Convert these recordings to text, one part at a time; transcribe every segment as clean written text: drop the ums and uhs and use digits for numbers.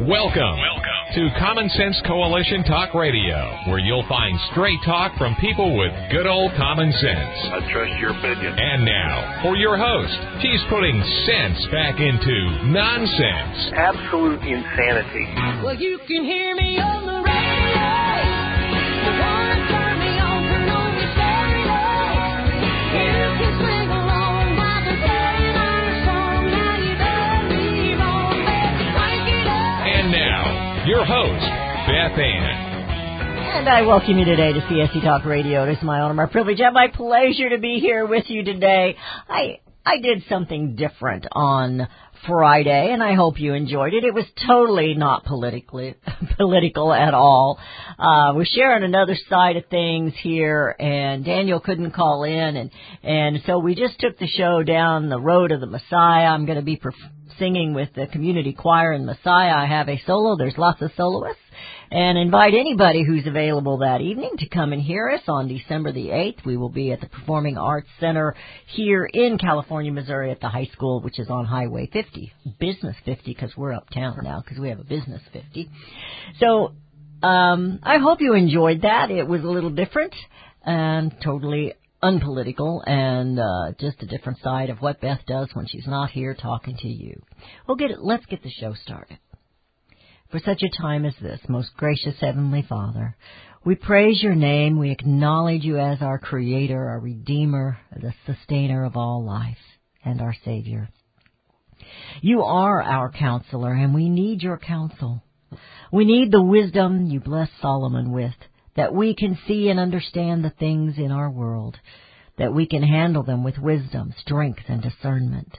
Welcome to Common Sense Coalition Talk Radio, where you'll find straight talk from people with good old common sense. I trust your opinion. And now, for your host, he's putting sense back into nonsense. Absolute insanity. Well, you can hear me on the radio. You wanna turn me on, turn on your stereo. You can sing along while they're playing our song. Now you done me wrong, baby, crank it up. And now, your host, Beth Ann. And I welcome you today to CSC Talk Radio. It is my honor, my privilege, and my pleasure to be here with you today. I did something different on Friday, and I hope you enjoyed it. It was totally not political at all. We're sharing another side of things here, and Daniel couldn't call in, and so we just took the show down the road of the Messiah. I'm going to be singing with the community choir in Messiah. I have a solo. There's lots of soloists. And invite anybody who's available that evening to come and hear us on December the 8th. We will be at the Performing Arts Center here in California, Missouri at the high school, which is on Highway 50, Business 50, because we're uptown now, because we have a Business 50. So I hope you enjoyed that. It was a little different and totally unpolitical and just a different side of what Beth does when she's not here talking to you. Let's get the show started. For such a time as this, most gracious Heavenly Father, we praise your name. We acknowledge you as our Creator, our Redeemer, the Sustainer of all life, and our Savior. You are our counselor, and we need your counsel. We need the wisdom you blessed Solomon with, that we can see and understand the things in our world, that we can handle them with wisdom, strength, and discernment.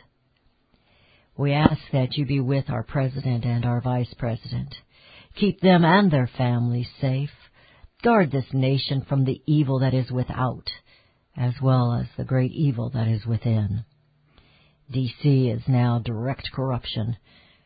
We ask that you be with our president and our vice president. Keep them and their families safe. Guard this nation from the evil that is without, as well as the great evil that is within. D.C. is now direct corruption.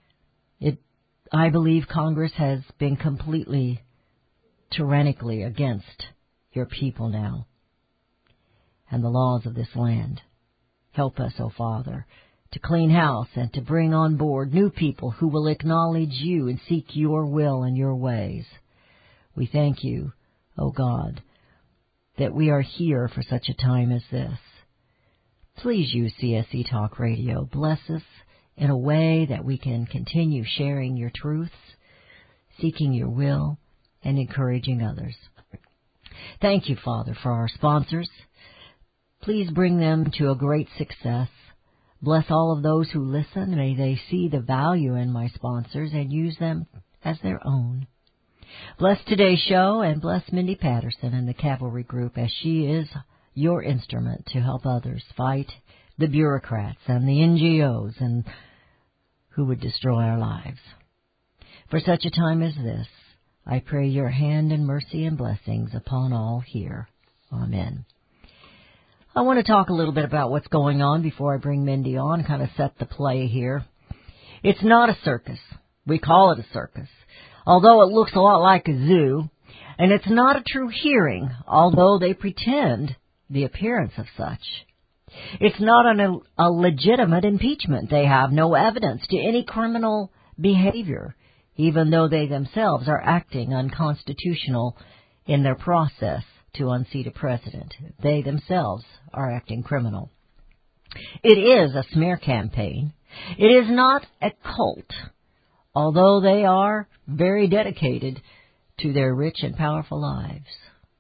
I believe Congress has been completely tyrannically against your people now and the laws of this land. Help us, O Father, to clean house and to bring on board new people who will acknowledge you and seek your will and your ways. We thank you, O God, that we are here for such a time as this. Please use CSC Talk Radio. Bless us in a way that we can continue sharing your truths, seeking your will, and encouraging others. Thank you, Father, for our sponsors. Please bring them to a great success. Bless all of those who listen. May they see the value in my sponsors and use them as their own. Bless today's show and bless Mindy Patterson and the Cavalry Group as she is your instrument to help others fight the bureaucrats and the NGOs and who would destroy our lives. For such a time as this, I pray your hand and mercy and blessings upon all here. Amen. I want to talk a little bit about what's going on before I bring Mindy on, kind of set the play here. It's not a circus. We call it a circus, although it looks a lot like a zoo. And it's not a true hearing, although they pretend the appearance of such. It's not a legitimate impeachment. They have no evidence to any criminal behavior, even though they themselves are acting unconstitutional in their process to unseat a president. They themselves are acting criminal. It is a smear campaign. It is not a cult, although they are very dedicated to their rich and powerful lives.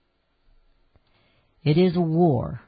It is a war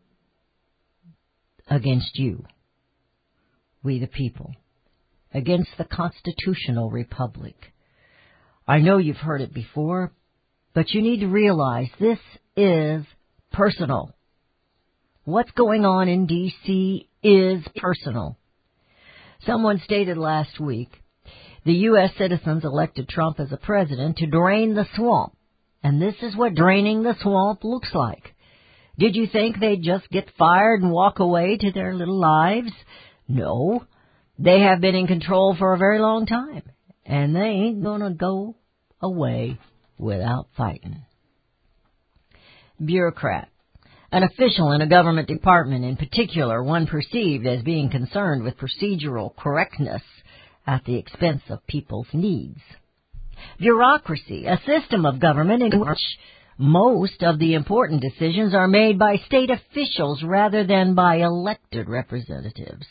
against you, we the people, against the constitutional republic. I know you've heard it before, but you need to realize this is personal. What's going on in D.C. is personal. Someone stated last week, the U.S. citizens elected Trump as a president to drain the swamp. And this is what draining the swamp looks like. Did you think they'd just get fired and walk away to their little lives? No. They have been in control for a very long time. And they ain't going to go away without fighting. Bureaucrat. An official in a government department, in particular one perceived as being concerned with procedural correctness at the expense of people's needs. Bureaucracy, a system of government in which most of the important decisions are made by state officials rather than by elected representatives.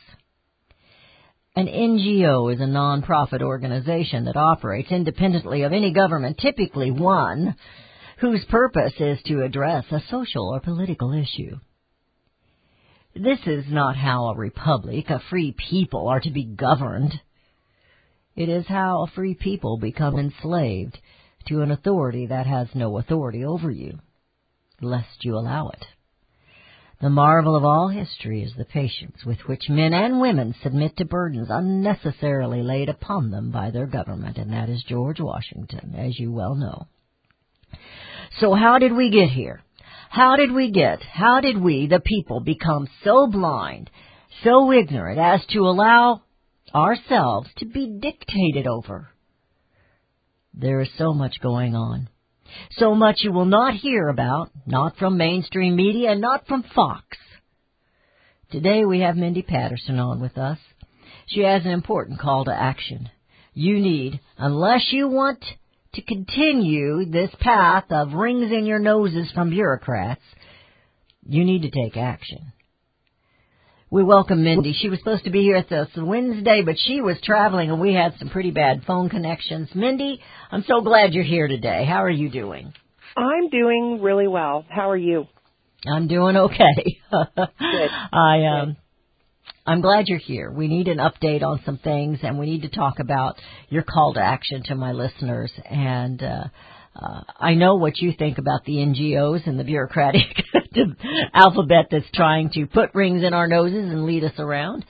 An NGO is a non-profit organization that operates independently of any government, typically one whose purpose is to address a social or political issue. This is not how a republic, a free people, are to be governed. It is how a free people become enslaved to an authority that has no authority over you, lest you allow it. The marvel of all history is the patience with which men and women submit to burdens unnecessarily laid upon them by their government, and that is George Washington, as you well know. So how did we get here? How did we, the people, become so blind, so ignorant as to allow ourselves to be dictated over? There is so much going on. So much you will not hear about, not from mainstream media, and not from Fox. Today we have Mindy Patterson on with us. She has an important call to action. You need, unless you want to continue this path of rings in your noses from bureaucrats, you need to take action. We welcome Mindy. She was supposed to be here at this Wednesday, but she was traveling and we had some pretty bad phone connections. Mindy, I'm so glad you're here today. How are you doing? I'm doing really well. How are you? I'm doing okay. Good. I'm glad you're here. We need an update on some things, and we need to talk about your call to action to my listeners. And I know what you think about the NGOs and the bureaucratic alphabet that's trying to put rings in our noses and lead us around.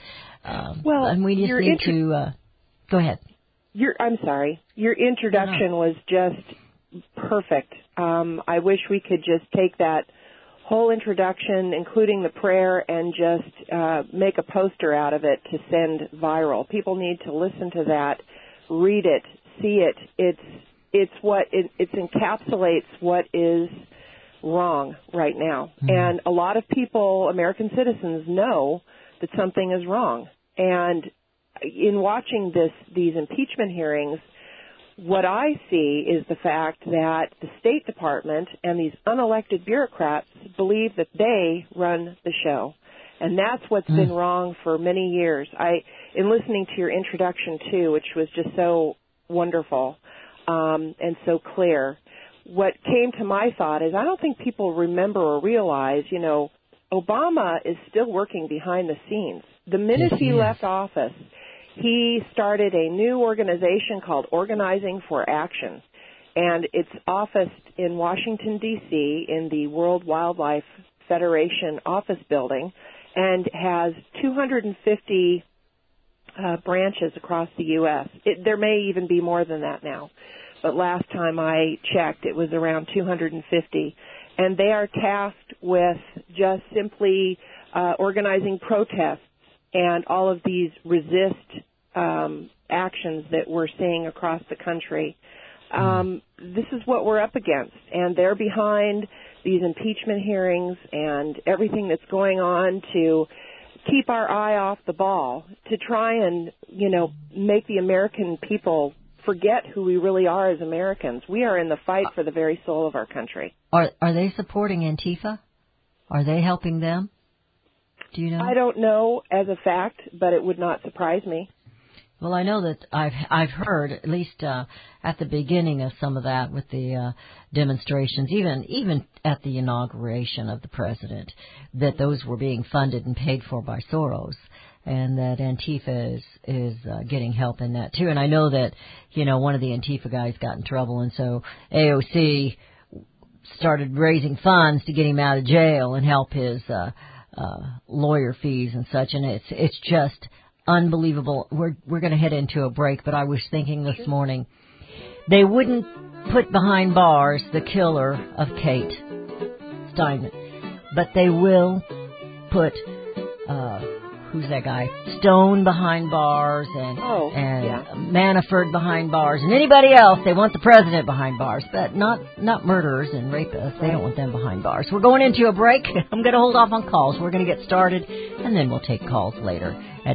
And we just need to go ahead. I'm sorry. Your introduction was just perfect. I wish we could just take that whole introduction, including the prayer, and just make a poster out of it to send viral. People need to listen to that, read it, see it. It encapsulates what is wrong right now. Mm-hmm. And a lot of people, American citizens, know that something is wrong. And in watching these impeachment hearings, what I see is the fact that the State Department and these unelected bureaucrats believe that they run the show. And that's what's been wrong for many years. In listening to your introduction, too, which was just so wonderful and so clear, what came to my thought is I don't think people remember or realize, Obama is still working behind the scenes. The minute he left office, he started a new organization called Organizing for Action, and it's officed in Washington, D.C., in the World Wildlife Federation office building, and has 250 branches across the U.S. There may even be more than that now, but last time I checked, it was around 250. And they are tasked with just simply organizing protests and all of these resist actions that we're seeing across the country. This is what we're up against, and they're behind these impeachment hearings and everything that's going on to keep our eye off the ball, to try and, make the American people forget who we really are as Americans. We are in the fight for the very soul of our country. Are they supporting Antifa? Are they helping them? Do you know? I don't know as a fact, but it would not surprise me. Well, I know that I've heard, at least at the beginning of some of that with the demonstrations, even at the inauguration of the president, that those were being funded and paid for by Soros, and that Antifa is getting help in that too. And I know that, one of the Antifa guys got in trouble, and so AOC started raising funds to get him out of jail and help his lawyer fees and such. And it's just unbelievable. We're going to head into a break, but I was thinking this morning, they wouldn't put behind bars the killer of Kate Steinman, but they will put who's that guy? Stone behind bars and Manafort behind bars and anybody else. They want the president behind bars, but not murderers and rapists. They don't want them behind bars. We're going into a break. I'm going to hold off on calls. We're going to get started, and then we'll take calls later at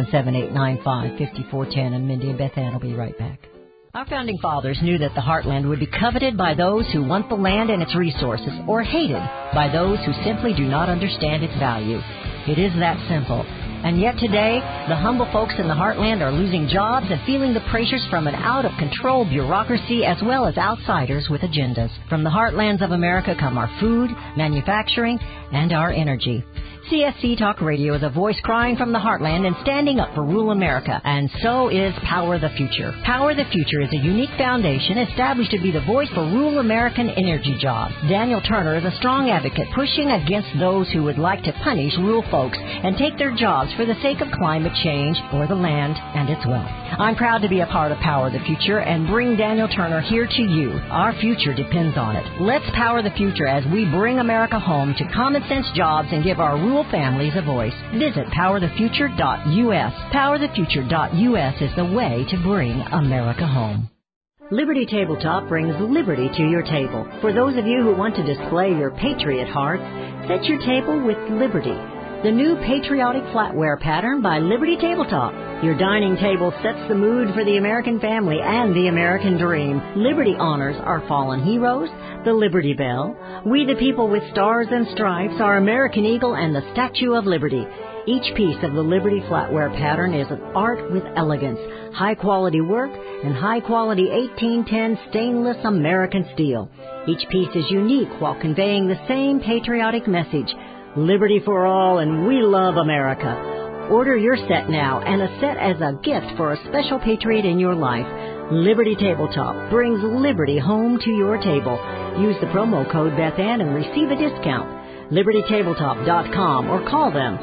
877-895-5410. And Mindy and Beth Ann will be right back. Our founding fathers knew that the heartland would be coveted by those who want the land and its resources, or hated by those who simply do not understand its value. It is that simple. And yet today, the humble folks in the heartland are losing jobs and feeling the pressures from an out-of-control bureaucracy as well as outsiders with agendas. From the heartlands of America come our food, manufacturing, and our energy. CSC Talk Radio is a voice crying from the heartland and standing up for rural America, and so is Power the Future. Power the Future is a unique foundation established to be the voice for rural American energy jobs. Daniel Turner is a strong advocate pushing against those who would like to punish rural folks and take their jobs for the sake of climate change or the land and its wealth. I'm proud to be a part of Power the Future and bring Daniel Turner here to you. Our future depends on it. Let's power the future as we bring America home to common sense jobs and give our rural families a voice. Visit powerthefuture.us. Powerthefuture.us is the way to bring America home. Liberty Tabletop brings liberty to your table. For those of you who want to display your patriot heart, set your table with Liberty, the new patriotic flatware pattern by Liberty Tabletop. Your dining table sets the mood for the American family and the American dream. Liberty honors our fallen heroes, the Liberty Bell, We the People with Stars and Stripes, our American Eagle, and the Statue of Liberty. Each piece of the Liberty flatware pattern is an art with elegance, high-quality work, and high-quality 1810 stainless American steel. Each piece is unique while conveying the same patriotic message, liberty for all, and we love America. Order your set now and a set as a gift for a special patriot in your life. Liberty Tabletop brings liberty home to your table. Use the promo code BethAnn and receive a discount. LibertyTabletop.com or call them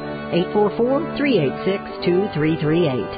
844-386-2338.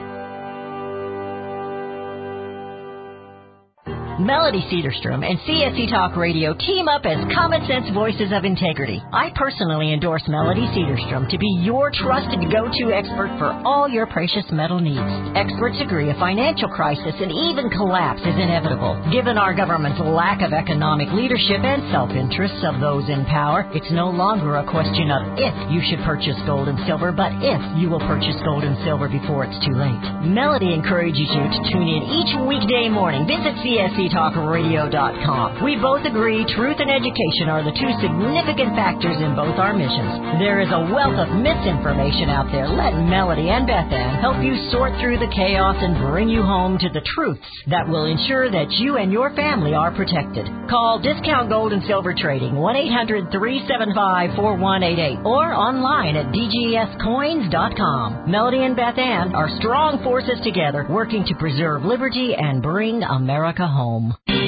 Melody Cedarstrom and CSC Talk Radio team up as common sense voices of integrity. I personally endorse Melody Cedarstrom to be your trusted go-to expert for all your precious metal needs. Experts agree a financial crisis and even collapse is inevitable. Given our government's lack of economic leadership and self-interests of those in power, it's no longer a question of if you should purchase gold and silver, but if you will purchase gold and silver before it's too late. Melody encourages you to tune in each weekday morning. Visit CSCTalkRadio.com. We both agree truth and education are the two significant factors in both our missions. There is a wealth of misinformation out there. Let Melody and Beth Ann help you sort through the chaos and bring you home to the truths that will ensure that you and your family are protected. Call Discount Gold and Silver Trading 1-800-375-4188 or online at DGScoins.com. Melody and Beth Ann are strong forces together working to preserve liberty and bring America home.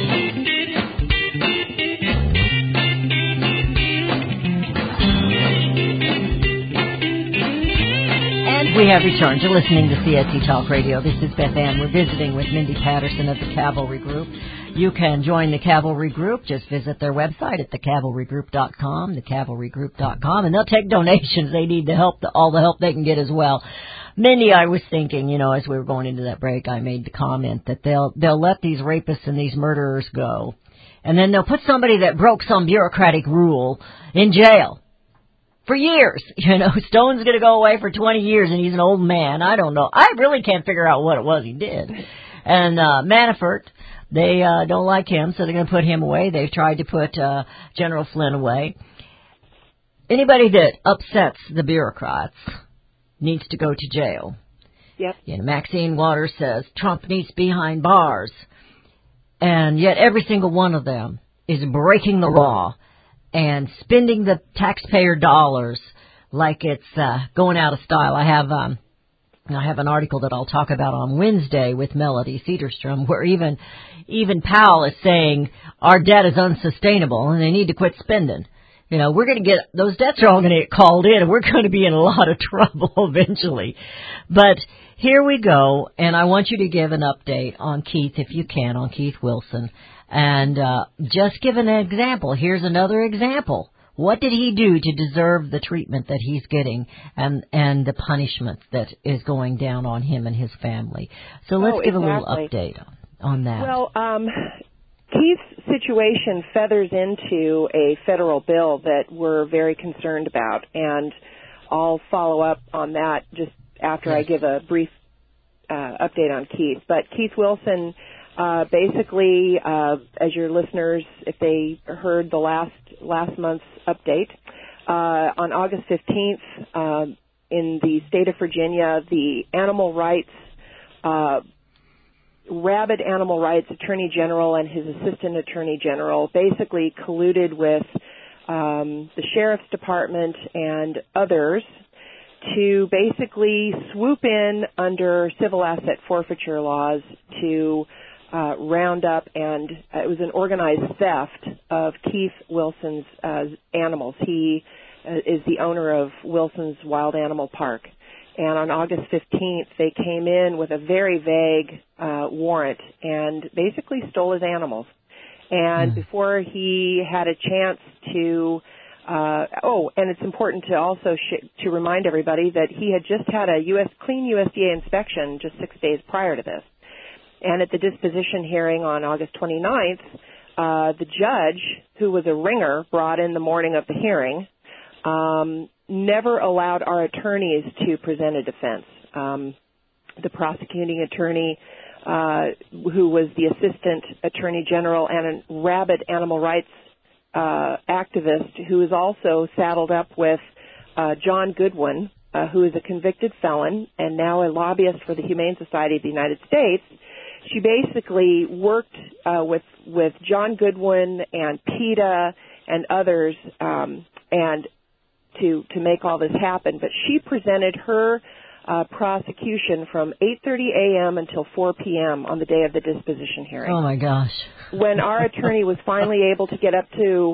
And we have returned to listening to CSC Talk Radio. This is Beth Ann. We're visiting with Mindy Patterson of the Cavalry Group. You can join the Cavalry Group. Just visit their website at thecavalrygroup.com, thecavalrygroup.com, and they'll take donations. They need the help, all the help they can get as well. Mindy, I was thinking, as we were going into that break, I made the comment that they'll let these rapists and these murderers go, and then they'll put somebody that broke some bureaucratic rule in jail for years. Stone's going to go away for 20 years, and he's an old man. I don't know. I really can't figure out what it was he did. And Manafort, they don't like him, so they're going to put him away. They've tried to put General Flynn away. Anybody that upsets the bureaucrats needs to go to jail. Yep. Maxine Waters says Trump needs behind bars. And yet every single one of them is breaking the law and spending the taxpayer dollars like it's going out of style. I have an article that I'll talk about on Wednesday with Melody Cedarstrom, where even Powell is saying our debt is unsustainable and they need to quit spending. We're going to get, those debts are all going to get called in, and we're going to be in a lot of trouble eventually. But here we go, and I want you to give an update on Keith, if you can, on Keith Wilson. And just give an example. Here's another example What did he do to deserve the treatment that he's getting and the punishment that is going down on him and his family? So let's give a little update on that. Well, Keith's situation feathers into a federal bill that we're very concerned about, and I'll follow up on that just after I give a brief update on Keith. But Keith Wilson, basically, as your listeners, if they heard the last month's update, on August 15th, in the state of Virginia, the animal rights rabid animal rights attorney general and his assistant attorney general basically colluded with the sheriff's department and others to basically swoop in under civil asset forfeiture laws to round up, and it was an organized theft of Keith Wilson's animals. He is the owner of Wilson's Wild Animal Park. And on August 15th, they came in with a very vague warrant and basically stole his animals. And before he had a chance to, and it's important to also to remind everybody that he had just had a clean USDA inspection just 6 days prior to this. And at the disposition hearing on August 29th, the judge, who was a ringer, brought in the morning of the hearing, never allowed our attorneys to present a defense. The prosecuting attorney, who was the assistant attorney general and a rabid animal rights activist, who is also saddled up with John Goodwin, who is a convicted felon and now a lobbyist for the Humane Society of the United States. She basically worked with John Goodwin and PETA and others and to make all this happen. But she presented her prosecution from 8:30 a.m. until 4 p.m. on the day of the disposition hearing. Oh my gosh! When our attorney was finally able to get up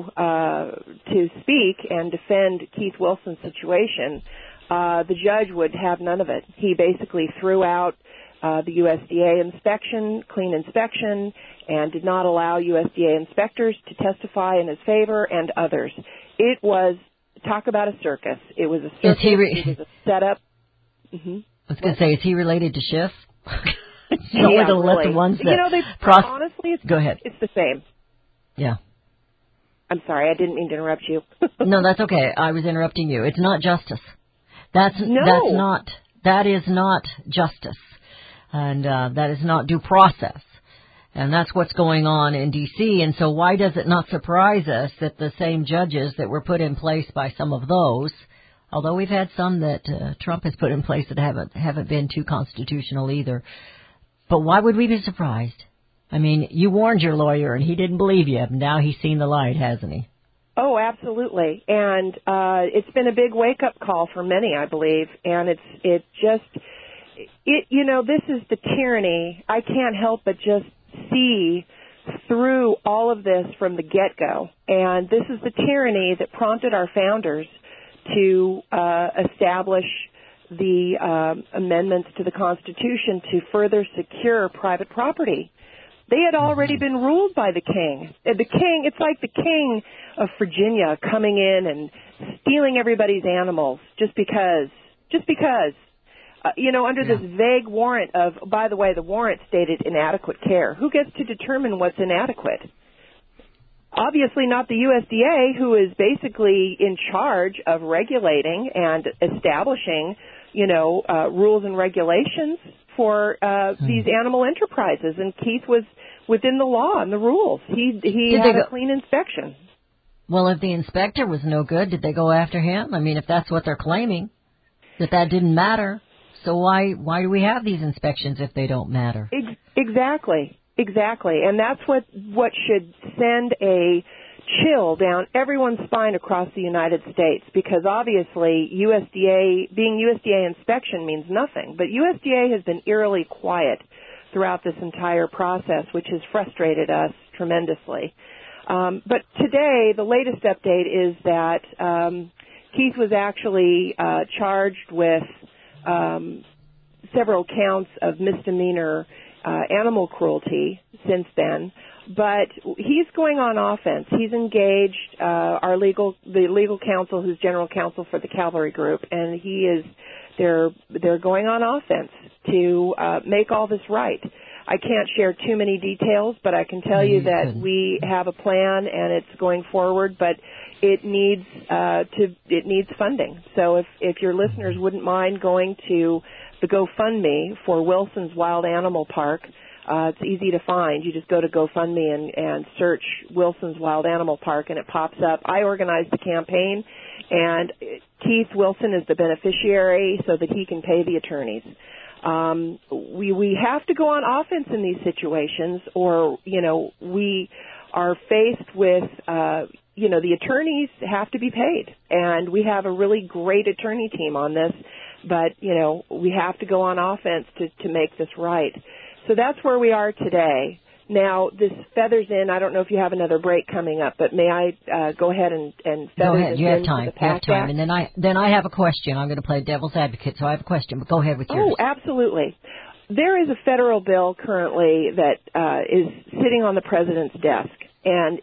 to speak and defend Keith Wilson's situation, the judge would have none of it. He basically threw out the USDA clean inspection, and did not allow USDA inspectors to testify in his favor and others. It was, talk about a circus. It was a circus. It was a setup. Mm-hmm. I was going to say, is he related to Schiff? Yeah, we're going to let really. the ones that honestly, go ahead. It's the same. Yeah. I'm sorry, I didn't mean to interrupt you. No, that's okay. I was interrupting you. It's not justice. That is not justice. And that is not due process. And that's what's going on in D.C. And so why does it not surprise us that the same judges that were put in place by some of those, although we've had some that Trump has put in place that haven't been too constitutional either, but why would we be surprised? I mean, you warned your lawyer and he didn't believe you. Now he's seen the light, hasn't he? Oh, absolutely. And it's been a big wake-up call for many, I believe. And this is the tyranny. I can't help but just see through all of this from the get-go. And this is the tyranny that prompted our founders to establish the amendments to the Constitution to further secure private property. They had already been ruled by the king. It's like the king of Virginia coming in and stealing everybody's animals just because. Under this vague warrant of, by the way, the warrant stated inadequate care. Who gets to determine what's inadequate? Obviously not the USDA, who is basically in charge of regulating and establishing, rules and regulations for these animal enterprises. And Keith was within the law and the rules. He had a clean inspection. Well, if the inspector was no good, did they go after him? I mean, if that's what they're claiming, that didn't matter. So why do we have these inspections if they don't matter? Exactly. And that's what should send a chill down everyone's spine across the United States, because obviously being USDA inspection means nothing. But USDA has been eerily quiet throughout this entire process, which has frustrated us tremendously. But today, the latest update is that Keith was actually charged with several counts of misdemeanor animal cruelty since then. But he's going on offense. He's engaged the legal counsel, who's general counsel for the Cavalry Group, and they're going on offense to make all this right. I can't share too many details, but I can tell you that we have a plan and it's going forward. But it needs funding. So if your listeners wouldn't mind going to the GoFundMe for Wilson's Wild Animal Park. It's easy to find. You just go to GoFundMe and search Wilson's Wild Animal Park, and it pops up. I organized the campaign, and Keith Wilson is the beneficiary so that he can pay the attorneys. We have to go on offense in these situations, or, we are faced with, the attorneys have to be paid. And we have a really great attorney team on this, but, we have to go on offense to make this right. So that's where we are today. Now, this feathers in. I don't know if you have another break coming up, but may I go ahead and feather go ahead. This You have into time. the You have PACT time. Act? And then I have a question. I'm going to play devil's advocate, so I have a question. But go ahead with yours. Oh, absolutely. There is a federal bill currently that is sitting on the president's desk, and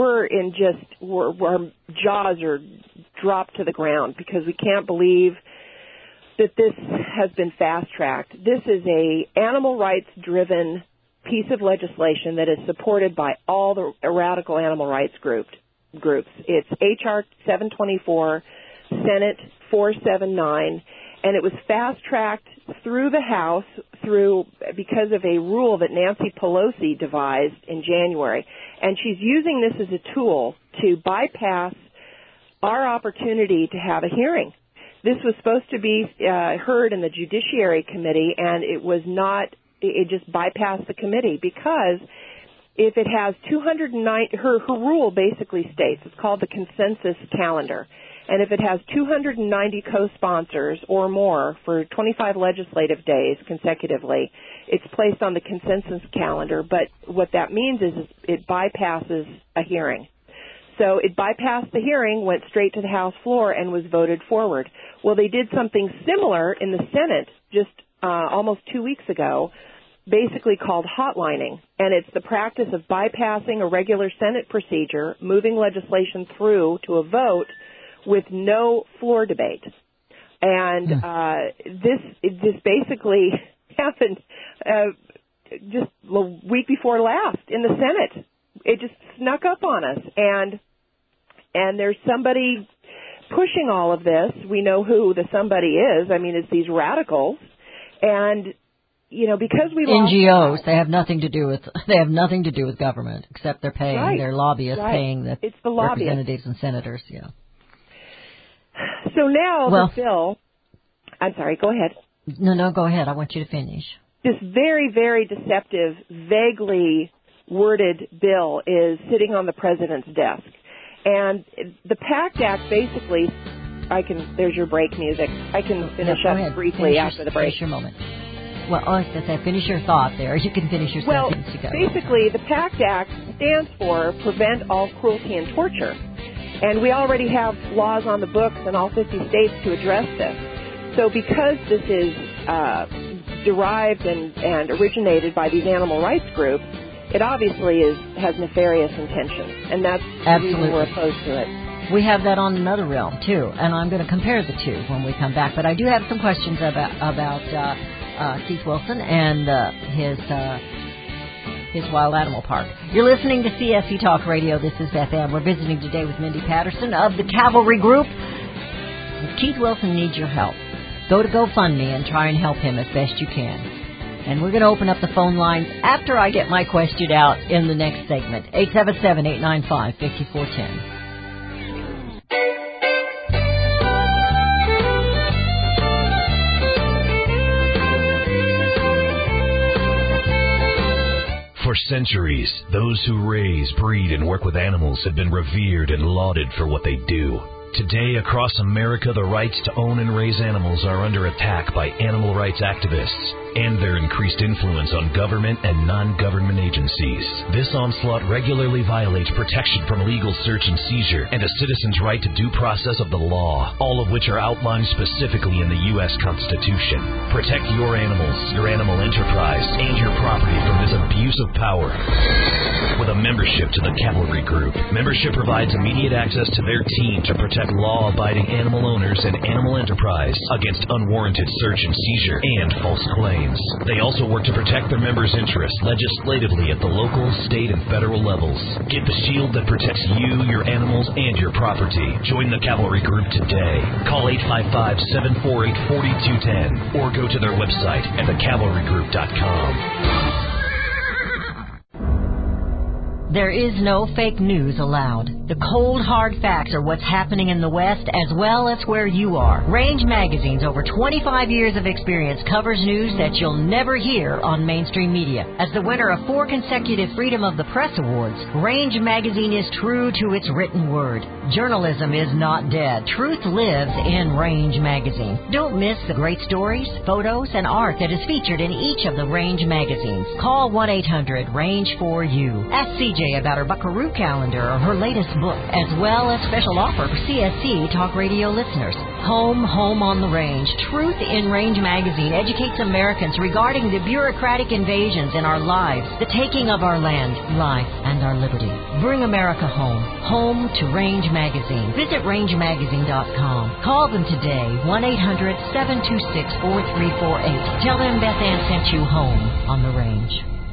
our jaws are dropped to the ground because we can't believe that this has been fast-tracked. This is a animal rights-driven piece of legislation that is supported by all the radical animal rights groups. It's H.R. 724, Senate 479, and it was fast-tracked through the House because of a rule that Nancy Pelosi devised in January. And she's using this as a tool to bypass our opportunity to have a hearing. This was supposed to be heard in the Judiciary Committee, and it was not. It just bypassed the committee because if it has 209, her rule basically states, it's called the consensus calendar, and if it has 290 co-sponsors or more for 25 legislative days consecutively, it's placed on the consensus calendar. But what that means is it bypasses a hearing. So it bypassed the hearing, went straight to the House floor, and was voted forward. Well, they did something similar in the Senate just almost 2 weeks ago, basically called hotlining. And it's the practice of bypassing a regular Senate procedure, moving legislation through to a vote with no floor debate. And this basically happened just the week before last in the Senate. It just snuck up on us, and there's somebody pushing all of this. We know who the somebody is. I mean, it's these radicals, and because we lost NGOs, they have nothing to do with government except they're paying their lobbyists, paying the representatives and senators. Yeah. So now the bill. I'm sorry. Go ahead. No, go ahead. I want you to finish. This very, very deceptive, vaguely worded bill is sitting on the president's desk. And the PACT Act basically, there's your break music. I can finish up briefly after the break. Finish your moment. Well, I was going to say, finish your thought there. You can finish your sentence. Basically, the PACT Act stands for Prevent All Cruelty and Torture. And we already have laws on the books in all 50 states to address this. So because this is derived and originated by these animal rights groups, it obviously has nefarious intentions, and that's the reason we're opposed to it. We have that on another realm, too, and I'm going to compare the two when we come back. But I do have some questions about Keith Wilson and his wild animal park. You're listening to CSC Talk Radio. This is Beth Ann. We're visiting today with Mindy Patterson of the Cavalry Group. Keith Wilson needs your help. Go to GoFundMe and try and help him as best you can. And we're going to open up the phone lines after I get my question out in the next segment. 877-895-5410. For centuries, those who raise, breed, and work with animals have been revered and lauded for what they do. Today, across America, the rights to own and raise animals are under attack by animal rights activists and their increased influence on government and non-government agencies. This onslaught regularly violates protection from legal search and seizure and a citizen's right to due process of the law, all of which are outlined specifically in the U.S. Constitution. Protect your animals, your animal enterprise, and your property from this abuse of power. with a membership to the Cavalry Group. Membership provides immediate access to their team to protect law-abiding animal owners and animal enterprise against unwarranted search and seizure and false claims. They also work to protect their members' interests legislatively at the local, state, and federal levels. Get the shield that protects you, your animals, and your property. Join the Cavalry Group today. Call 855-748-4210 or go to their website at thecavalrygroup.com. There is no fake news allowed. The cold, hard facts are what's happening in the West as well as where you are. Range Magazine's over 25 years of experience covers news that you'll never hear on mainstream media. As the winner of 4 consecutive Freedom of the Press Awards, Range Magazine is true to its written word. Journalism is not dead. Truth lives in Range Magazine. Don't miss the great stories, photos, and art that is featured in each of the Range magazines. Call 1-800-RANGE-4U. Ask CJ about her Buckaroo calendar or her latest book, as well as special offer for CSC Talk Radio listeners. Home on the Range. Truth in Range Magazine educates Americans regarding the bureaucratic invasions in our lives, the taking of our land, life, and our liberty. Bring America home. Home to Range Magazine. Visit rangemagazine.com. Call them today, 1-800-726-4348. Tell them Beth Ann sent you home on the Range.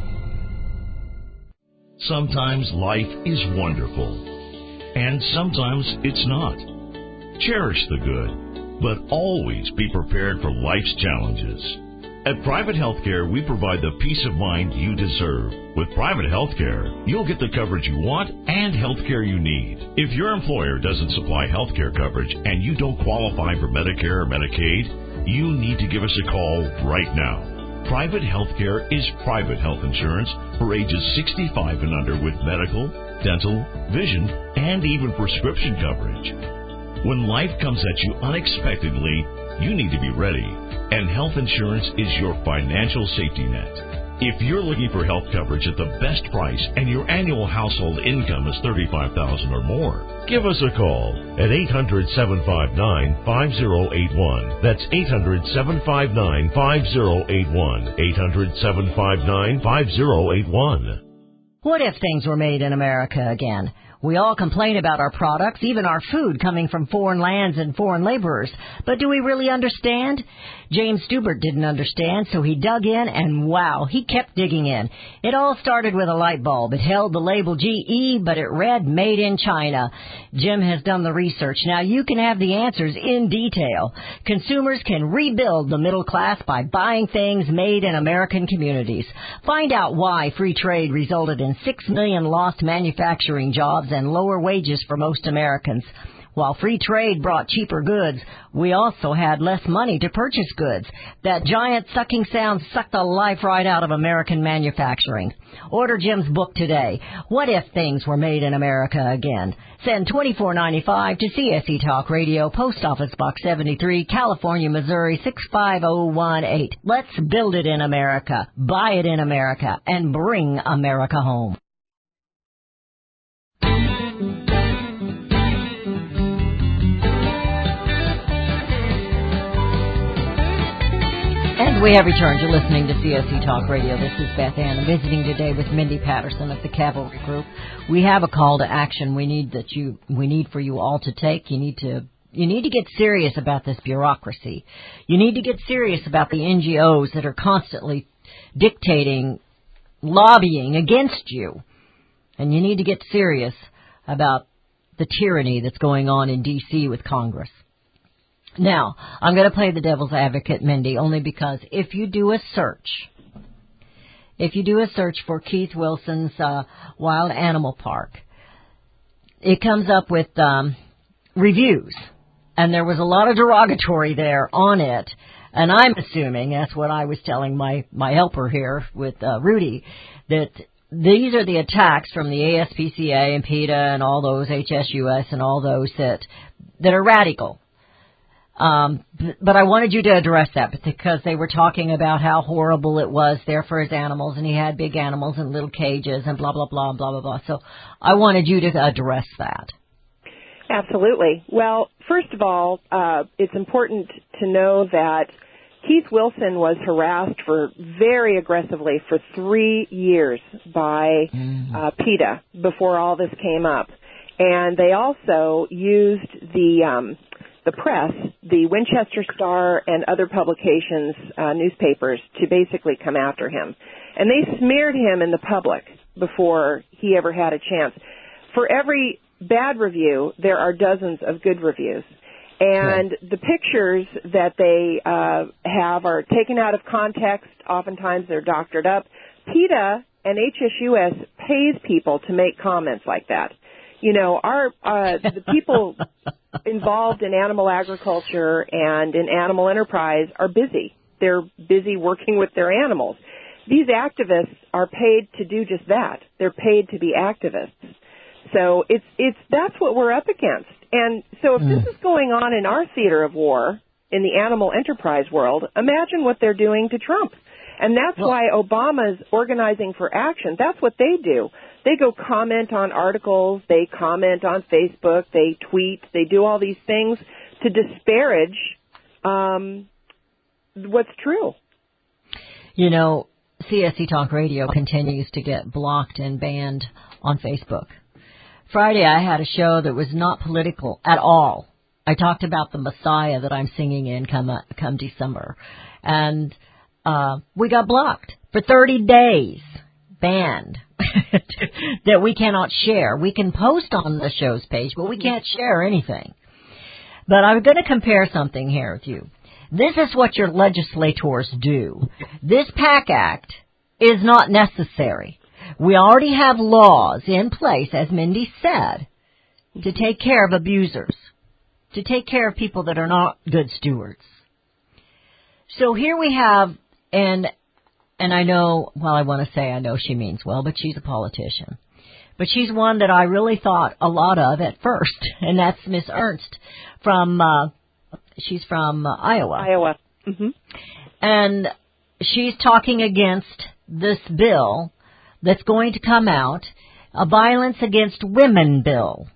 Sometimes life is wonderful, and sometimes it's not. Cherish the good, but always be prepared for life's challenges. At Private Healthcare, we provide the peace of mind you deserve. With Private Healthcare, you'll get the coverage you want and healthcare you need. If your employer doesn't supply healthcare coverage and you don't qualify for Medicare or Medicaid, you need to give us a call right now. Private Healthcare is private health insurance for ages 65 and under with medical, dental, vision, and even prescription coverage. When life comes at you unexpectedly, you need to be ready, and health insurance is your financial safety net. If you're looking for health coverage at the best price and your annual household income is $35,000 or more, give us a call at 800-759-5081. That's 800-759-5081. 800-759-5081. What if things were made in America again? We all complain about our products, even our food coming from foreign lands and foreign laborers. But do we really understand? James Stubert didn't understand, so he dug in, and wow, he kept digging in. It all started with a light bulb. It held the label GE, but it read Made in China. Jim has done the research. Now you can have the answers in detail. Consumers can rebuild the middle class by buying things made in American communities. Find out why free trade resulted in 6 million lost manufacturing jobs and lower wages for most Americans. While free trade brought cheaper goods, we also had less money to purchase goods. That giant sucking sound sucked the life right out of American manufacturing. Order Jim's book today, What If Things Were Made in America Again? Send $24.95 to CSE Talk Radio, Post Office Box 73, California, Missouri 65018. Let's build it in America, buy it in America, and bring America home. And we have returned. You're listening to CSC Talk Radio. This is Beth Ann. I'm visiting today with Mindy Patterson of the Cavalry Group. We have a call to action we need for you all to take. You need to get serious about this bureaucracy. You need to get serious about the NGOs that are constantly dictating, lobbying against you. And you need to get serious about the tyranny that's going on in D.C. with Congress. Now, I'm going to play the devil's advocate, Mindy, only because if you do a search for Keith Wilson's Wild Animal Park, it comes up with reviews, and there was a lot of derogatory there on it, and I'm assuming, that's what I was telling my helper here with Rudy, that these are the attacks from the ASPCA and PETA and all those, HSUS and all those that are radical. But I wanted you to address that because they were talking about how horrible it was there for his animals, and he had big animals in little cages and blah, blah, blah, blah, blah, blah. So I wanted you to address that. Absolutely. Well, first of all, it's important to know that Keith Wilson was harassed very aggressively for 3 years by PETA before all this came up. And they also used the press, the Winchester Star and other publications, newspapers, to basically come after him. And they smeared him in the public before he ever had a chance. For every bad review, there are dozens of good reviews. And the pictures that they have are taken out of context. Oftentimes they're doctored up. PETA and HSUS pays people to make comments like that. You know, the people involved in animal agriculture and in animal enterprise are busy. They're busy working with their animals. These activists are paid to do just that. They're paid to be activists. So that's what we're up against. And so if this is going on in our theater of war, in the animal enterprise world, imagine what they're doing to Trump. And that's why Obama's Organizing for Action, that's what they do. They go comment on articles, they comment on Facebook, they tweet, they do all these things to disparage what's true. You know, CSC Talk Radio continues to get blocked and banned on Facebook. Friday I had a show that was not political at all. I talked about the Messiah that I'm singing in come December. And we got blocked for 30 days, banned, that we cannot share. We can post on the show's page, but we can't share anything. But I'm going to compare something here with you. This is what your legislators do. This PAC Act is not necessary. We already have laws in place, as Mindy said, to take care of abusers, to take care of people that are not good stewards. So here we have, and I know, well, I want to say I know she means well, but she's a politician. But she's one that I really thought a lot of at first, and that's Miss Ernst she's from Iowa. Iowa. Mm-hmm. And she's talking against this bill that's going to come out, a Violence Against Women bill.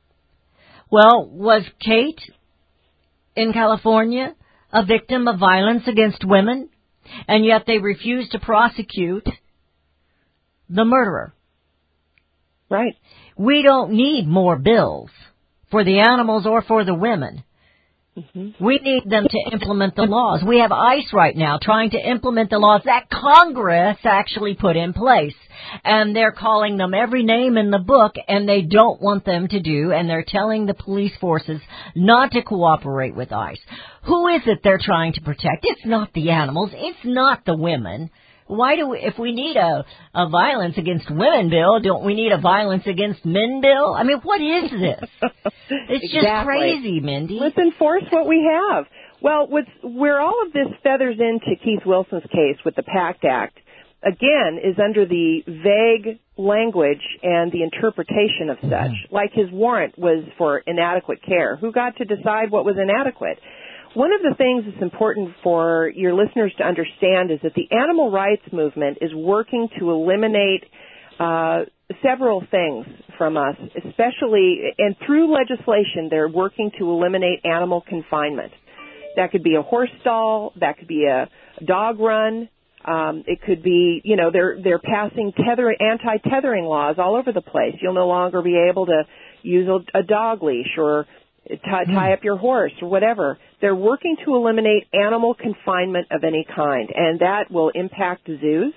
Well, was Kate in California a victim of violence against women? And yet they refuse to prosecute the murderer. Right. We don't need more bills for the animals or for the women. Mm-hmm. We need them to implement the laws. We have ICE right now trying to implement the laws that Congress actually put in place. And they're calling them every name in the book, and they don't want them to do, and they're telling the police forces not to cooperate with ICE. Who is it they're trying to protect? It's not the animals. It's not the women. Why do we, if we need a violence against women bill, don't we need a violence against men bill? I mean, what is this? It's just crazy, Mindy. Let's enforce what we have. Well, where all of this feathers into Keith Wilson's case with the PACT Act, again, is under the vague language and the interpretation of such. Like his warrant was for inadequate care. Who got to decide what was inadequate? One of the things that's important for your listeners to understand is that the animal rights movement is working to eliminate several things from us, especially, and through legislation, they're working to eliminate animal confinement. That could be a horse stall, that could be a dog run, it could be, you know, they're passing anti-tethering laws all over the place. You'll no longer be able to use a dog leash or tie up your horse or whatever. They're working to eliminate animal confinement of any kind, and that will impact zoos.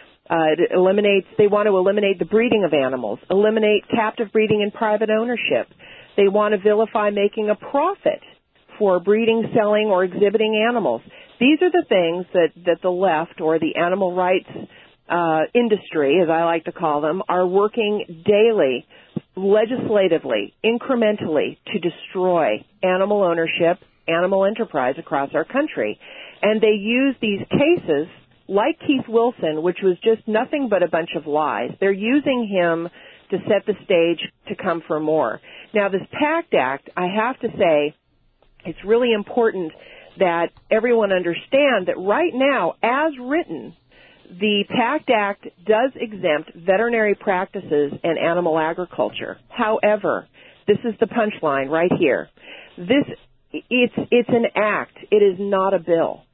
They want to eliminate the breeding of animals, eliminate captive breeding and private ownership. They want to vilify making a profit for breeding, selling, or exhibiting animals. These are the things that the left or the animal rights industry, as I like to call them, are working daily, legislatively, incrementally, to destroy animal ownership, animal enterprise across our country. And they use these cases, like Keith Wilson, which was just nothing but a bunch of lies. They're using him to set the stage to come for more. Now, this PACT Act, I have to say, it's really important that everyone understand that right now, as written, the PACT Act does exempt veterinary practices and animal agriculture. However, this is the punchline right here. It's an act. It is not a bill.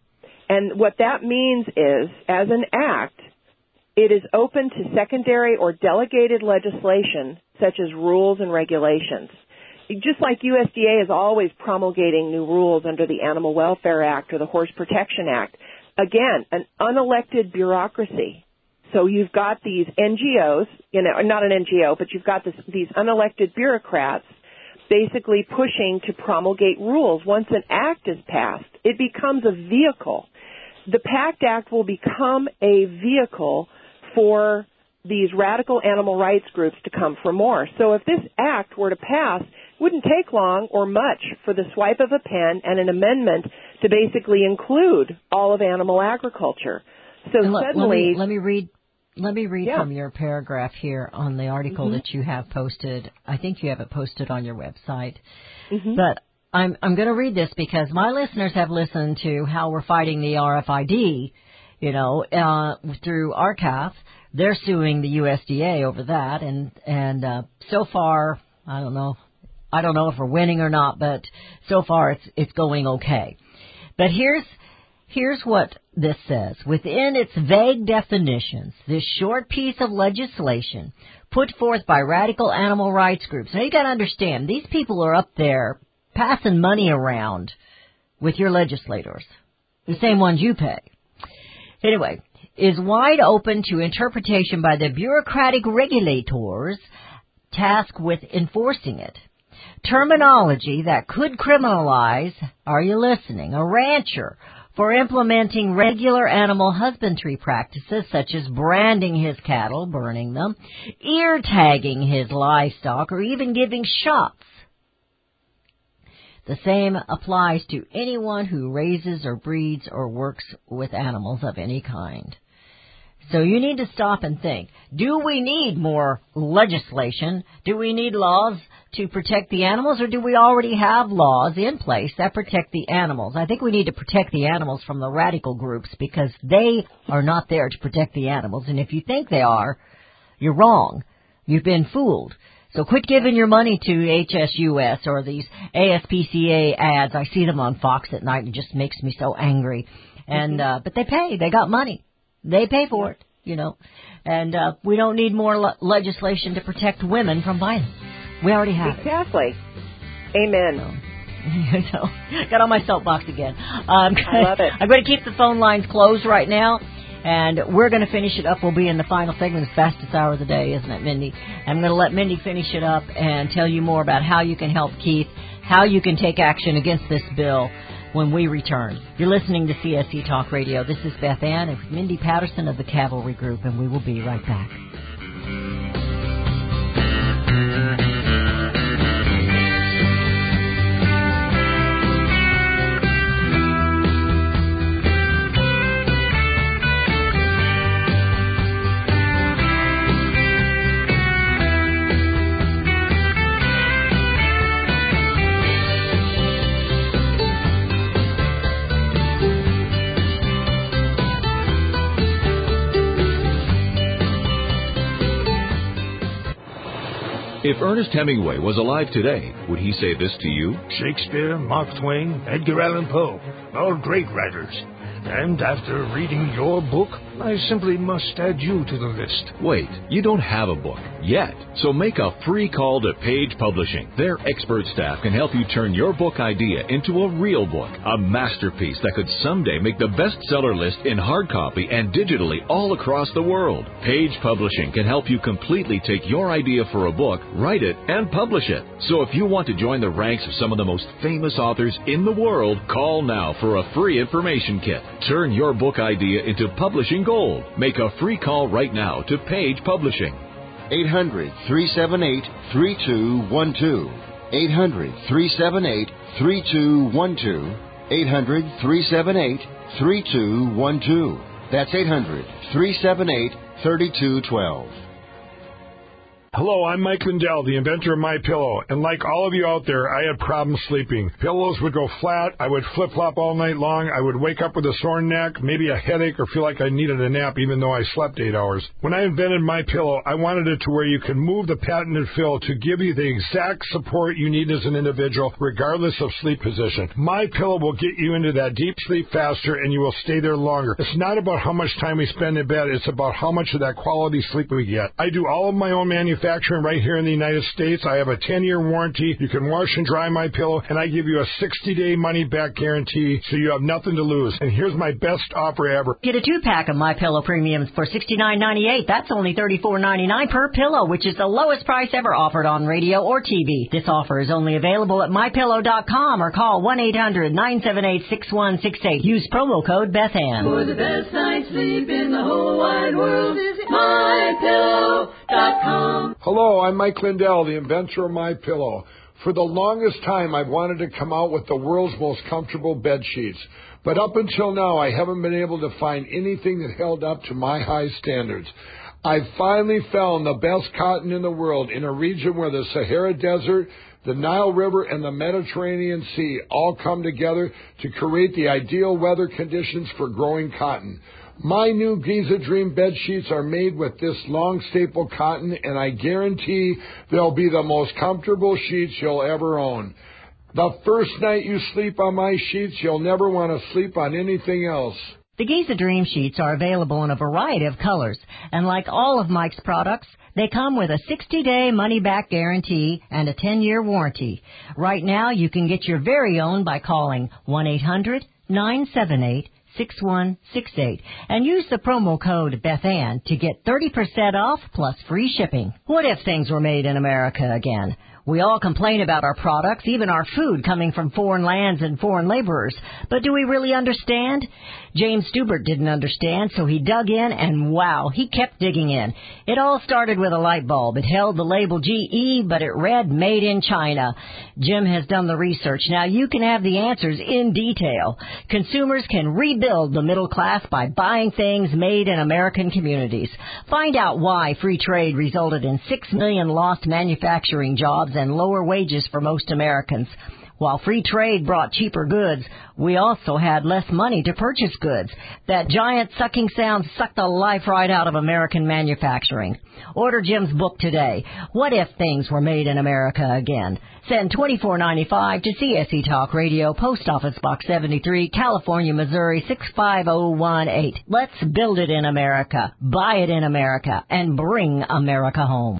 And what that means is, as an act, it is open to secondary or delegated legislation, such as rules and regulations. Just like USDA is always promulgating new rules under the Animal Welfare Act or the Horse Protection Act, again, an unelected bureaucracy. So you've got these NGOs, not an NGO, but you've got these unelected bureaucrats basically pushing to promulgate rules. Once an act is passed, it becomes a vehicle. The PACT Act will become a vehicle for these radical animal rights groups to come for more. So if this act were to pass, it wouldn't take long or much for the swipe of a pen and an amendment to basically include all of animal agriculture. So suddenly... Let me read from your paragraph here on the article that you have posted. I think you have it posted on your website. But I'm going to read this because my listeners have listened to how we're fighting the RFID, through RCAF. They're suing the USDA over that, and so far, I don't know if we're winning or not, but so far it's going okay. But here's what this says. Within its vague definitions, this short piece of legislation put forth by radical animal rights groups. Now you got to understand, these people are up there passing money around with your legislators, the same ones you pay. Anyway, is wide open to interpretation by the bureaucratic regulators tasked with enforcing it. Terminology that could criminalize, are you listening, a rancher for implementing regular animal husbandry practices such as branding his cattle, burning them, ear tagging his livestock, or even giving shots. The same applies to anyone who raises or breeds or works with animals of any kind. So you need to stop and think, do we need more legislation? Do we need laws to protect the animals, or do we already have laws in place that protect the animals? I think we need to protect the animals from the radical groups because they are not there to protect the animals. And if you think they are, you're wrong. You've been fooled. So quit giving your money to HSUS or these ASPCA ads. I see them on Fox at night and it just makes me so angry. And but they pay. They got money. They pay for it, And we don't need more legislation to protect women from violence. We already have. Exactly. Amen. So, got on my soapbox again. I love it. I'm going to keep the phone lines closed right now, and we're going to finish it up. We'll be in the final segment, the fastest hour of the day, isn't it, Mindy? I'm going to let Mindy finish it up and tell you more about how you can help Keith, how you can take action against this bill when we return. You're listening to CSC Talk Radio. This is Beth Ann and Mindy Patterson of the Cavalry Group, and we will be right back. If Ernest Hemingway was alive today, would he say this to you? Shakespeare, Mark Twain, Edgar Allan Poe, all great writers. And after reading your book, I simply must add you to the list. Wait, you don't have a book yet. So make a free call to Page Publishing. Their expert staff can help you turn your book idea into a real book, a masterpiece that could someday make the bestseller list in hard copy and digitally all across the world. Page Publishing can help you completely take your idea for a book, write it, and publish it. So if you want to join the ranks of some of the most famous authors in the world, call now for a free information kit. Turn your book idea into publishing gold. Make a free call right now to Page Publishing. 800-378-3212. 800-378-3212. 800-378-3212. That's 800-378-3212. Hello, I'm Mike Lindell, the inventor of My Pillow, and like all of you out there, I had problems sleeping. Pillows would go flat, I would flip-flop all night long, I would wake up with a sore neck, maybe a headache, or feel like I needed a nap even though I slept 8 hours. When I invented My Pillow, I wanted it to where you can move the patented fill to give you the exact support you need as an individual, regardless of sleep position. My Pillow will get you into that deep sleep faster, and you will stay there longer. It's not about how much time we spend in bed, it's about how much of that quality sleep we get. I do all of my own manufacturing right here in the United States. I have a 10-year warranty. You can wash and dry My Pillow, and I give you a 60-day money-back guarantee, so you have nothing to lose. And here's my best offer ever. Get a 2-pack of My Pillow Premiums for $69.98. That's only $34.99 per pillow, which is the lowest price ever offered on radio or TV. This offer is only available at MyPillow.com or call 1-800-978-6168. Use promo code BethAnn. For the best night's sleep in the whole wide world, visit MyPillow.com. Hello, I'm Mike Lindell, the inventor of My Pillow. For the longest time, I've wanted to come out with the world's most comfortable bed sheets. But up until now, I haven't been able to find anything that held up to my high standards. I finally found the best cotton in the world in a region where the Sahara Desert, the Nile River, and the Mediterranean Sea all come together to create the ideal weather conditions for growing cotton. My new Giza Dream bed sheets are made with this long staple cotton, and I guarantee they'll be the most comfortable sheets you'll ever own. The first night you sleep on my sheets, you'll never want to sleep on anything else. The Giza Dream Sheets are available in a variety of colors, and like all of Mike's products, they come with a 60-day money-back guarantee and a 10-year warranty. Right now, you can get your very own by calling 1-800-978-6168 and use the promo code BethAnn to get 30% off plus free shipping. What if things were made in America again? We all complain about our products, even our food coming from foreign lands and foreign laborers. But do we really understand? James Stubert didn't understand, so he dug in, and wow, he kept digging in. It all started with a light bulb. It held the label GE, but it read Made in China. Jim has done the research. Now you can have the answers in detail. Consumers can rebuild the middle class by buying things made in American communities. Find out why free trade resulted in 6 million lost manufacturing jobs and lower wages for most Americans. While free trade brought cheaper goods, we also had less money to purchase goods. That giant sucking sound sucked the life right out of American manufacturing. Order Jim's book today, What If Things Were Made in America Again? Send $24.95 to CSE Talk Radio, Post Office Box 73, California, Missouri 65018. Let's build it in America, buy it in America, and bring America home.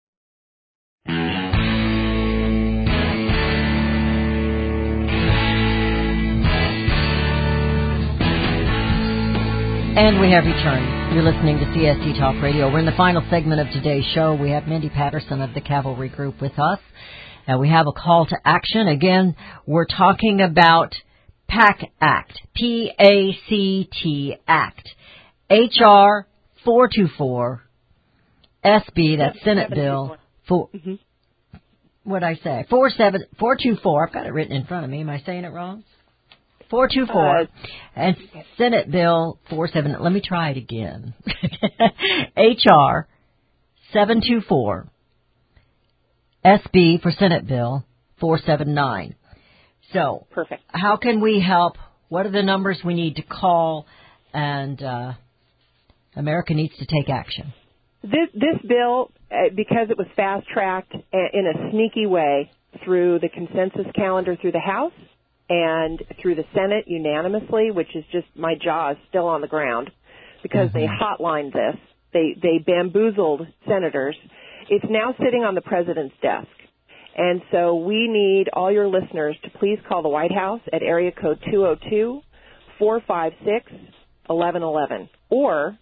And we have returned. You're listening to CSE Talk Radio. We're in the final segment of today's show. We have Mindy Patterson of the Cavalry Group with us. And we have a call to action. Again, we're talking about PACT Act, P-A-C-T Act, H.R. 424, SB, that's Senate Bill, what'd I say? 424, I've got it written in front of me. Am I saying it wrong? 424, and Senate Bill 47. Let me try it again. H.R. 724, SB for Senate Bill 479. So, perfect. How can we help? What are the numbers we need to call? And America needs to take action. This bill, because it was fast-tracked in a sneaky way through the consensus calendar through the House, and through the Senate unanimously, which is just, my jaw is still on the ground, because they hotlined this. They bamboozled senators. It's now sitting on the president's desk. And so we need all your listeners to please call the White House at area code 202-456-1111 or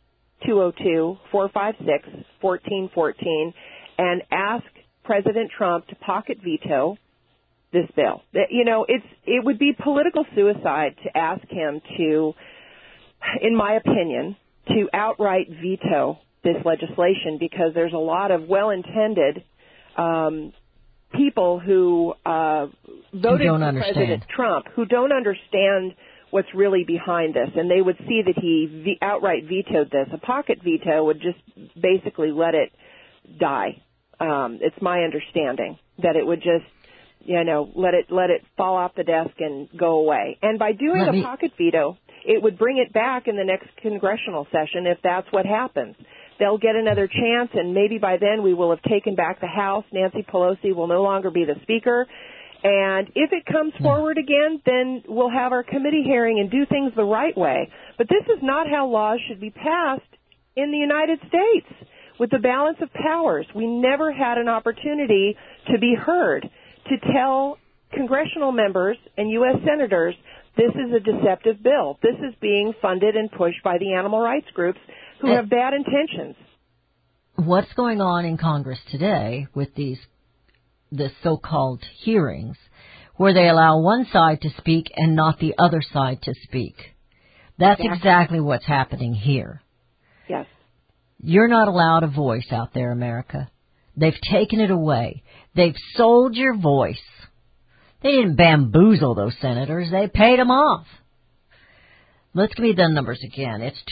202-456-1414 and ask President Trump to pocket veto this bill. You know, it would be political suicide to ask him to, in my opinion, to outright veto this legislation, because there's a lot of well-intended people who voted for President Trump who don't understand what's really behind this, and they would see that he outright vetoed this. A pocket veto would just basically let it die. It's my understanding that it would just, let it fall off the desk and go away. And by doing a pocket veto, it would bring it back in the next congressional session if that's what happens. They'll get another chance, and maybe by then we will have taken back the House. Nancy Pelosi will no longer be the Speaker. And if it comes forward again, then we'll have our committee hearing and do things the right way. But this is not how laws should be passed in the United States. With the balance of powers, we never had an opportunity to be heard, to tell congressional members and U.S. senators, this is a deceptive bill. This is being funded and pushed by the animal rights groups who have bad intentions. What's going on in Congress today with the so-called hearings, where they allow one side to speak and not the other side to speak? That's exactly what's happening here. Yes. You're not allowed a voice out there, America. They've taken it away. They've sold your voice. They didn't bamboozle those senators. They paid them off. Let's give me the numbers again. It's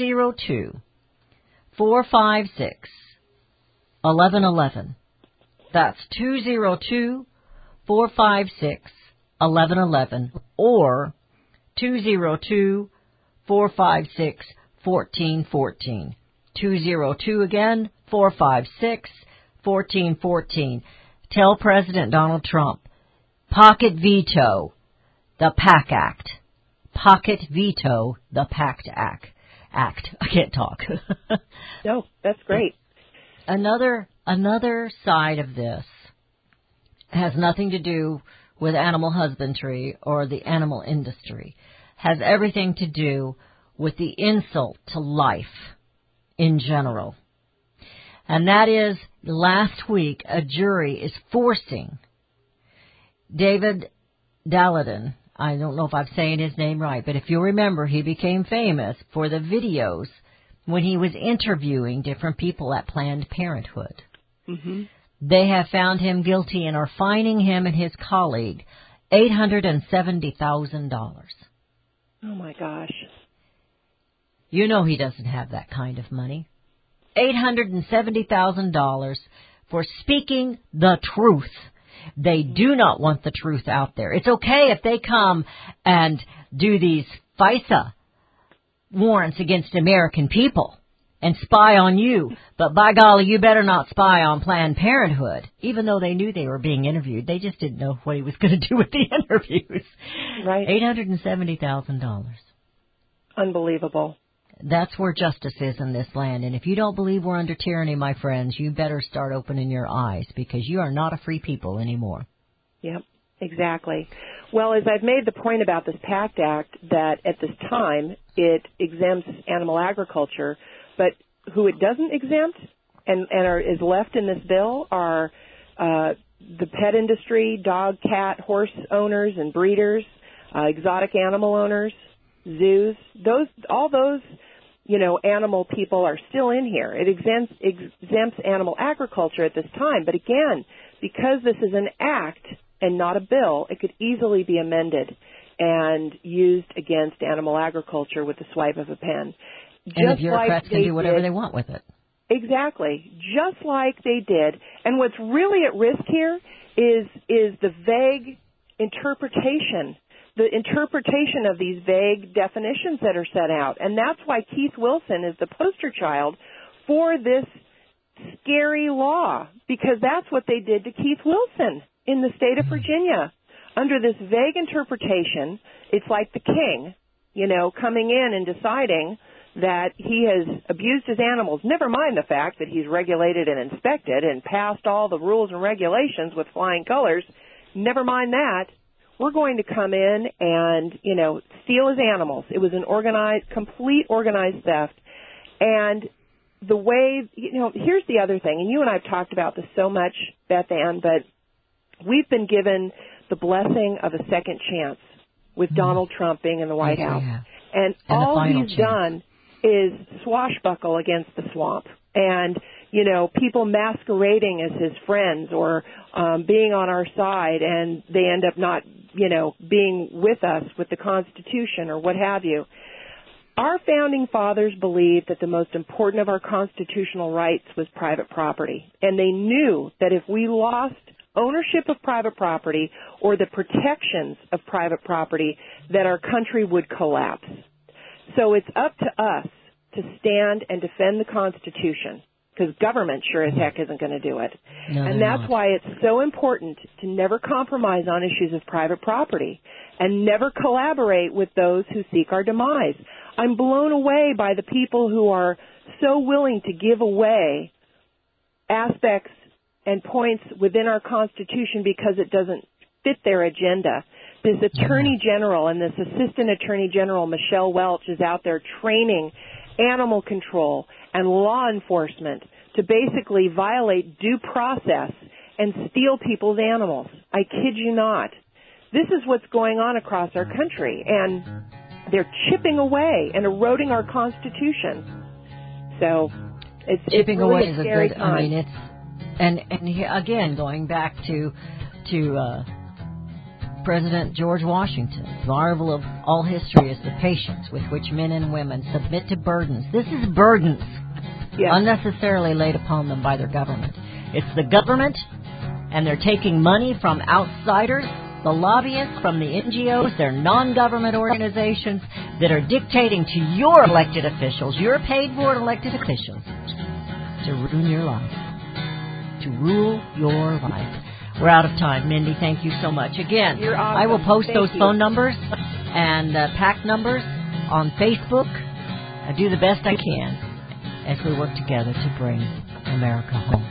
202-456-1111. That's 202-456-1111 or 202-456-1414. 202 again, 456-1414. Tell President Donald Trump, pocket veto the PAC Act. Pocket veto the PAC Act. I can't talk. No, that's great. Another side of this has nothing to do with animal husbandry or the animal industry. Has everything to do with the insult to life in general. And that is, last week, a jury is forcing David Daladin, I don't know if I'm saying his name right, but if you remember, he became famous for the videos when he was interviewing different people at Planned Parenthood. Mm-hmm. They have found him guilty and are fining him and his colleague $870,000. Oh, my gosh. You know he doesn't have that kind of money. $870,000 for speaking the truth. They do not want the truth out there. It's okay if they come and do these FISA warrants against American people and spy on you, but by golly, you better not spy on Planned Parenthood. Even though they knew they were being interviewed, they just didn't know what he was going to do with the interviews. Right. $870,000. Unbelievable. That's where justice is in this land. And if you don't believe we're under tyranny, my friends, you better start opening your eyes, because you are not a free people anymore. Yep, exactly. Well, as I've made the point about this PACT Act, that at this time it exempts animal agriculture, but who it doesn't exempt and is left in this bill are the pet industry, dog, cat, horse owners and breeders, exotic animal owners, zoos. All those animal people are still in here. It exempts animal agriculture at this time. But again, because this is an act and not a bill, it could easily be amended and used against animal agriculture with the swipe of a pen. And the bureaucrats can do whatever they want with it. Exactly. Just like they did. And what's really at risk here is the vague interpretation of these vague definitions that are set out. And that's why Keith Wilson is the poster child for this scary law, because that's what they did to Keith Wilson in the state of Virginia. Under this vague interpretation, it's like the king, coming in and deciding that he has abused his animals, never mind the fact that he's regulated and inspected and passed all the rules and regulations with flying colors. Never mind that. We're going to come in and, steal his animals. It was an complete organized theft. And the way, here's the other thing, and you and I have talked about this so much, Beth Ann, but we've been given the blessing of a second chance with Donald Trump being in the White House. And all he's done is swashbuckle against the swamp. And, people masquerading as his friends or being on our side, and they end up not, being with us with the Constitution or what have you. Our founding fathers believed that the most important of our constitutional rights was private property, and they knew that if we lost ownership of private property or the protections of private property, that our country would collapse. So it's up to us to stand and defend the Constitution, because government sure as heck isn't going to do it. No, and that's why it's so important to never compromise on issues of private property and never collaborate with those who seek our demise. I'm blown away by the people who are so willing to give away aspects and points within our Constitution because it doesn't fit their agenda. This Attorney General and this Assistant Attorney General, Michelle Welch, is out there training animal control and law enforcement to basically violate due process and steal people's animals. I kid you not. This is what's going on across our country, and they're chipping away and eroding our Constitution. So it's chipping really away is a scary good. time. I mean, it's and here, again, going back to President George Washington, the marvel of all history is the patience with which men and women submit to burdens. This is burdens unnecessarily laid upon them by their government. It's the government, and they're taking money from outsiders, the lobbyists from the NGOs, their non-government organizations that are dictating to your elected officials, your paid-for elected officials, to ruin your life, to rule your life. We're out of time. Mindy, thank you so much. Again, You're awesome. I will post Thank those you. phone numbers and PAC numbers on Facebook. I do the best I can as we work together to bring America home.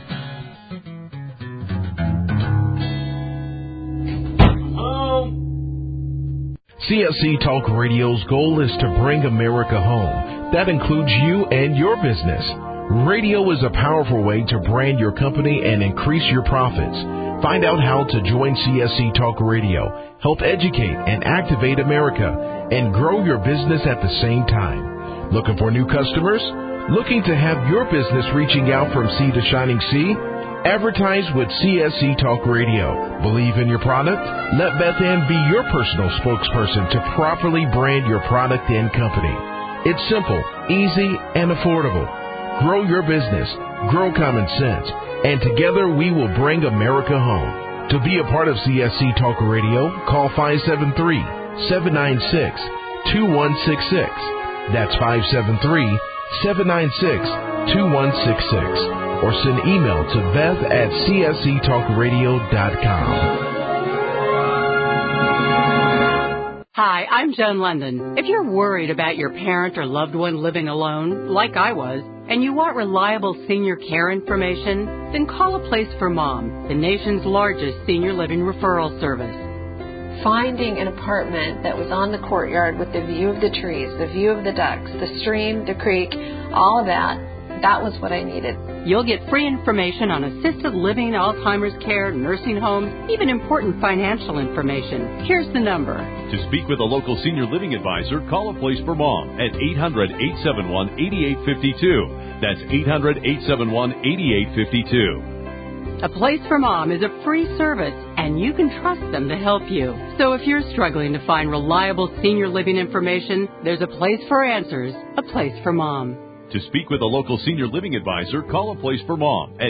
CSC Talk Radio's goal is to bring America home. That includes you and your business. Radio is a powerful way to brand your company and increase your profits. Find out how to join CSC Talk Radio, help educate and activate America, and grow your business at the same time. Looking for new customers? Looking to have your business reaching out from sea to shining sea? Advertise with CSC Talk Radio. Believe in your product? Let Beth Ann be your personal spokesperson to properly brand your product and company. It's simple, easy, and affordable. Grow your business, grow common sense, and together we will bring America home. To be a part of CSC Talk Radio, call 573-796-2166. That's 573-796-2166. Or send email to beth@csctalkradio.com. Hi, I'm Joan London. If you're worried about your parent or loved one living alone, like I was, and you want reliable senior care information, then call A Place for Mom, the nation's largest senior living referral service. Finding an apartment that was on the courtyard with the view of the trees, the view of the ducks, the stream, the creek, all of that was what I needed. You'll get free information on assisted living, Alzheimer's care, nursing homes, even important financial information. Here's the number. To speak with a local senior living advisor, call A Place for Mom at 800-871-8852. That's 800-871-8852. A Place for Mom is a free service, and you can trust them to help you. So if you're struggling to find reliable senior living information, there's a place for answers, A Place for Mom. To speak with a local senior living advisor, call A Place for Mom at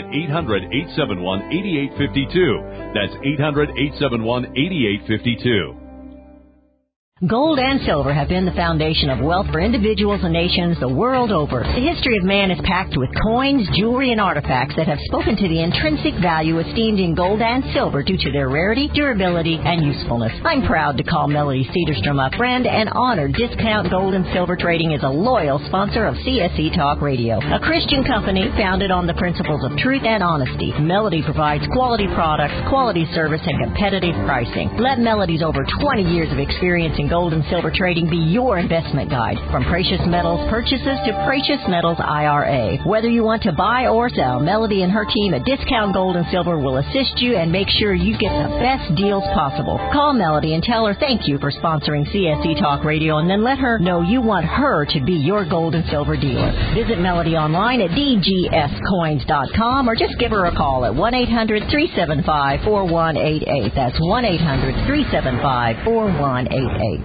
800-871-8852. That's 800-871-8852. Gold and silver have been the foundation of wealth for individuals and nations the world over. The history of man is packed with coins, jewelry, and artifacts that have spoken to the intrinsic value esteemed in gold and silver due to their rarity, durability, and usefulness. I'm proud to call Melody Cedarstrom a friend and honor Discount Gold and Silver Trading is a loyal sponsor of CSC Talk Radio, a Christian company founded on the principles of truth and honesty. Melody provides quality products, quality service, and competitive pricing. Let Melody's over 20 years of experience in gold and silver trading be your investment guide. From precious metals purchases to precious metals IRA. Whether you want to buy or sell, Melody and her team at Discount Gold and Silver will assist you and make sure you get the best deals possible. Call Melody and tell her thank you for sponsoring CSC Talk Radio, and then let her know you want her to be your gold and silver dealer. Visit Melody online at dgscoins.com or just give her a call at 1-800-375-4188. That's 1-800-375-4188.